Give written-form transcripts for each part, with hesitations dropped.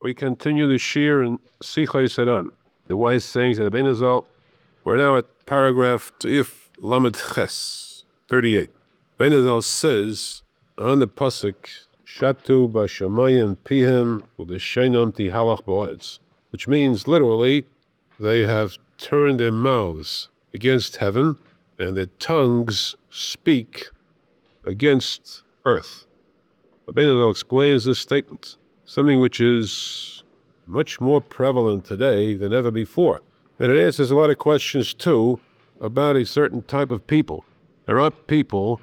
We continue the shir in Sichai Saran, the wise sayings of Ibn Azal. We're now at paragraph T'if Lamed Ches, 38. Ibn Azal says on the pasuk, Shatu b'shamayim pihem u'b'sheinam tihalach bo'etz, which means literally, they have turned their mouths against heaven and their tongues speak against earth. Ibn Azal explains this statement, something which is much more prevalent today than ever before. And it answers a lot of questions, too, about a certain type of people. There are people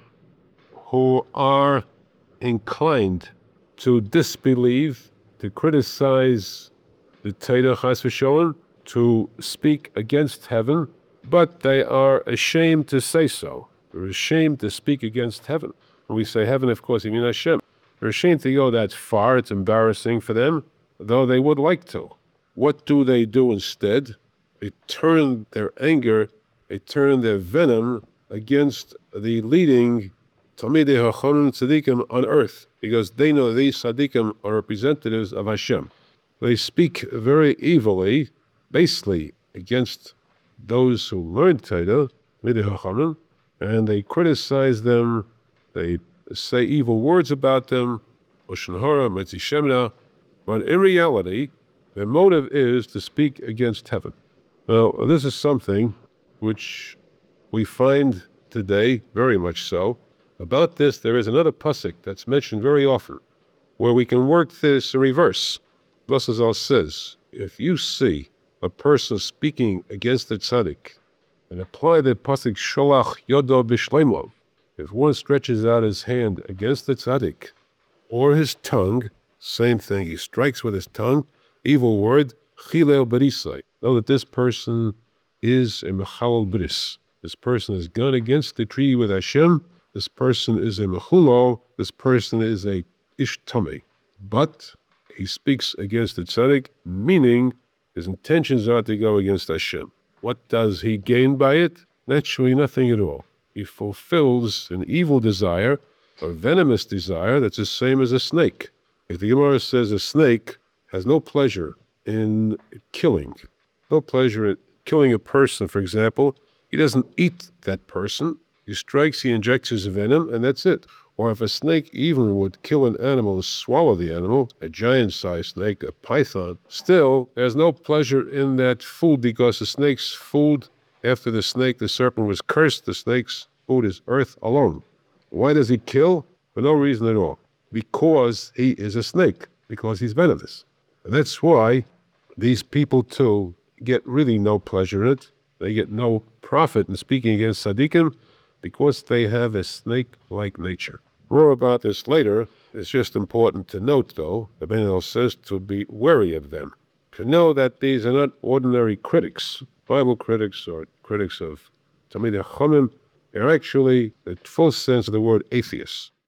who are inclined to disbelieve, to criticize the Torah Chas v'Sholem, to speak against heaven, but they are ashamed to say so. They're ashamed to speak against heaven. When we say heaven, of course, we mean Hashem. They're ashamed to go that far. It's embarrassing for them, though they would like to. What do they do instead? They turn their anger, they turn their venom against the leading Talmidei Chachamim Tzaddikim on earth, because they know these Tzaddikim are representatives of Hashem. They speak very evilly, basely, against those who learn Torah, Talmidei Chachamim, and they criticize them, they say evil words about them, Lashon Hara, Metzi Shemna, but in reality, their motive is to speak against heaven. Now, this is something which we find today, very much so. About this, there is another pasuk that's mentioned very often, where we can work this in reverse. Azal says, if you see a person speaking against the tzaddik, and apply the pasuk Sholach Yodo Bishleimo, if one stretches out his hand against the tzaddik, or his tongue, same thing, he strikes with his tongue, evil word, Chilel Berisai, know that this person is a Mechalel Bris. This person has gone against the treaty with Hashem. This person is a Mechulo. This person is a Ish Tamei. But he speaks against the tzaddik, meaning his intentions are to go against Hashem. What does he gain by it? Naturally, nothing at all. He fulfills an evil desire, a venomous desire that's the same as a snake. If the Gemara says a snake has no pleasure in killing, no pleasure in killing a person, for example, he doesn't eat that person. He strikes, he injects his venom, and that's it. Or if a snake even would kill an animal and swallow the animal, a giant-sized snake, a python, still, there's no pleasure in that food, because the snake's food, after the serpent was cursed, the snake's food is earth alone. Why does he kill? For no reason at all. Because he is a snake, because he's venomous. And that's why these people, too, get really no pleasure in it. They get no profit in speaking against tzaddikim, because they have a snake-like nature. More about this later. It's just important to note, though, the Ibn Azal says to be wary of them, to know that these are not ordinary critics, Bible critics or critics of Talmidei Chachamim. They're actually, in the full sense of the word, atheists.